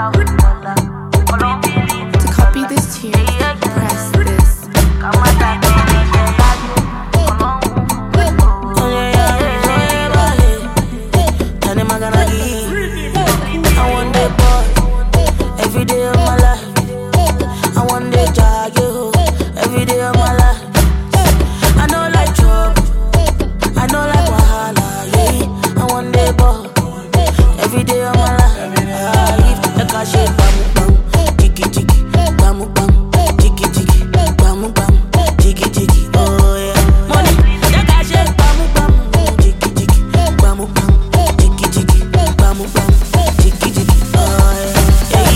To copy this tune, press this. I want that boy every day of my life. I want that jaggy every day of my life. I know like trouble, I know like wahala, yeah. I want that boy every day of my life. I live like a shit, bam, jiggy jiggy, bam, jiggy jiggy, bam, jiggy jiggy, oh yeah. Money, like a shit, bam, jiggy jiggy, bam, jiggy jiggy, bam, jiggy jiggy, oh yeah.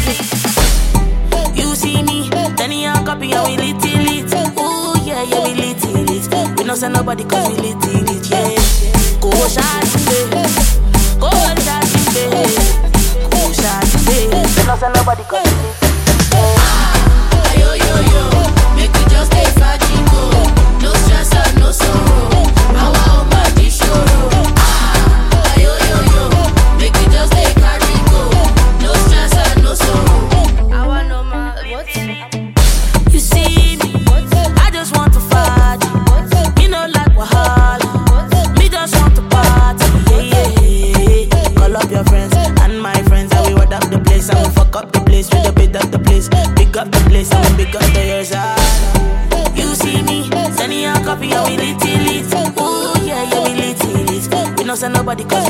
You see me, then you copy and we lit it. Ooh yeah, yeah we lit it. We don't send nobody 'cause we lit it, yeah. Go shot baby, go shot baby, go shot baby. We don't send nobody 'cause we lit it. Yo yo yo, make we just take fajigo. No stress and no sorrow. Awa o ma di shoro. Yo yo yo, make we just take carrigo. No stress and no sorrow. Awa no ma what? You see me, I just want to fight. Me no like wahala, me just want to party. Yeah, yeah, yeah. Call up your friends and my friends, and we word up the place and we fuck up the place with the beat up the place, pick up the place and we pick up the yours. You see me, sending a copy and we lit it. Ooh yeah, yeah we lit it. We don't send nobody 'cause